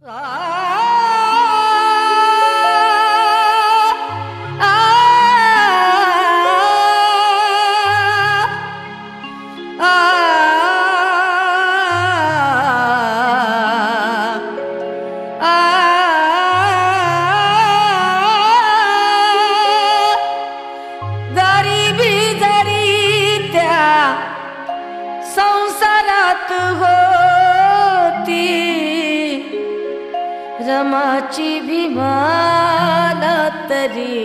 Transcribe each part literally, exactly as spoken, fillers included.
रमाची भीमाला तरी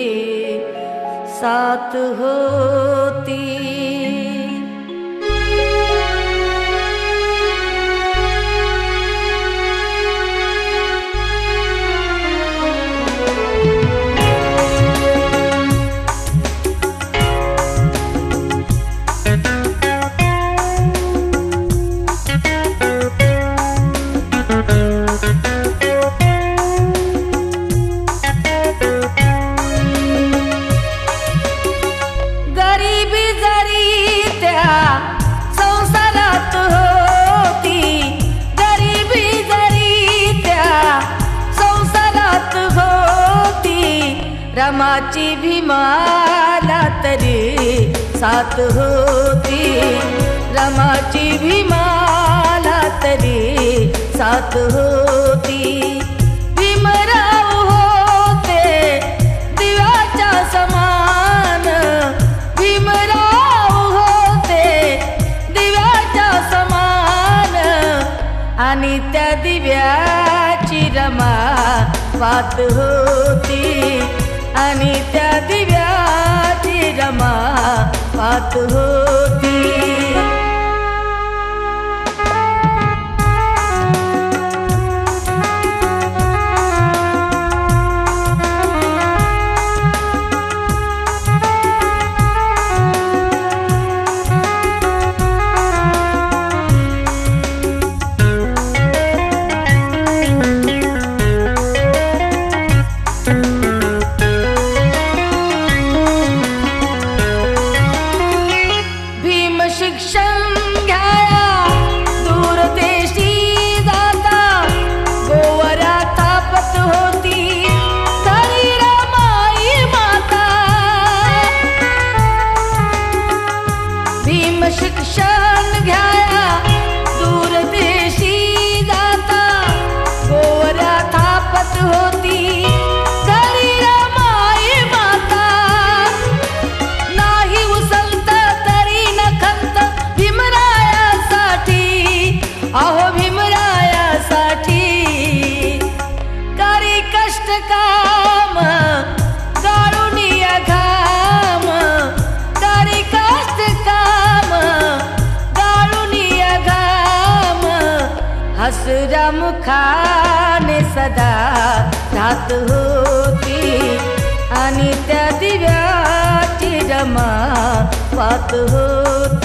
साथ होती। रमाची भीमाला तरी साथ होती, रमाची भीमाला तरी साथ होती। भीमराव होते दिव्याच्या समान, भीमराव होते दिव्याच्या समान, आणि त्या दिव्याची रमा पाहत होती, आणि त्या दिव्याची रमा पाहत होती। शिक्षण घ्याया दूर देशी जाता, गोवरा तापत होती तरी रमाई माता। भीम शिक्षण घ्याया दूर देशी जाता, गोवरा तापत होती तरी रमाई माता। नाही उसलत तरी नखंत भीमरायासाठी, अहो भीमरायासाठी करी कष्ट काम गाळुनिया घाम, करी कष्ट काम गाळुनिया घाम। हसरा मुखाने सदा राहत होती, आणि त्या दिव्याची रमा पाहत होती।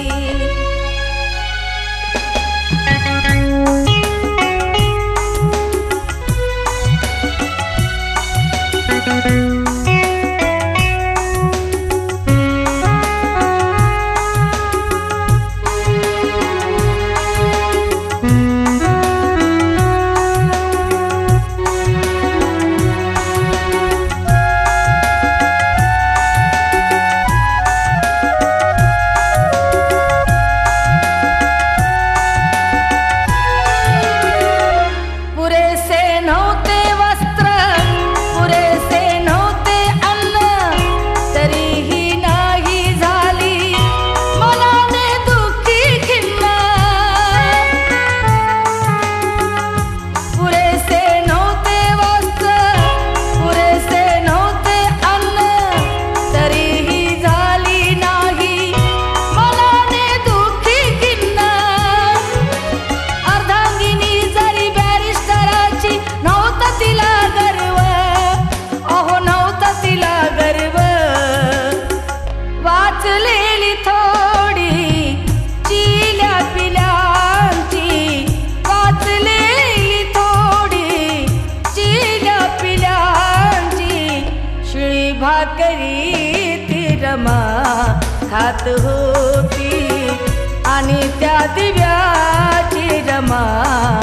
वाचलेली थोडी चिल्या पिल्यांची, वाचलेली थोडी चिल्या पिल्यांची, शिळी भाकरी ती रमा खात होती, आणि त्या दिव्याची रमा